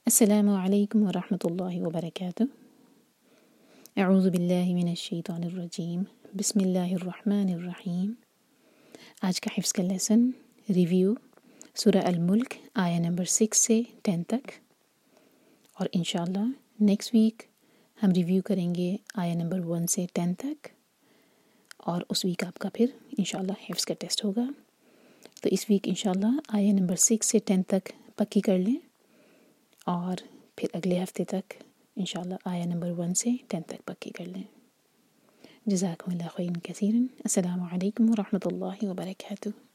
अस्सलामु अलैकुम वरहमतुल्लाहि वबरकातुह। अऊज़ु बिल्लाहि मिनश्शैतानिर रजीम। बिस्मिल्लाहिर्रहमानिर रहीम। आज का हिफ्ज़ का लेसन रिव्यू सूरह अल-मुल्क आया नंबर 6 से 10 तक, और इंशाअल्लाह नेक्स्ट वीक हम रिव्यू करेंगे आया नंबर 1 से 10 तक, और उस वीक आपका फिर इंशाअल्लाह हिफ्ज़ का टेस्ट होगा। तो इस वीक इंशाअल्लाह आया नंबर 6 से 10 तक पक्की कर लें, और फिर अगले हफ्ते तक इंशाअल्लाह आया नंबर 1 से 10 तक पक्की कर लें। जज़ाकुमुल्लाह खैरन कसीरन। अस्सलामु अलैकुम वरहमतुल्लाहि वबरकातुह।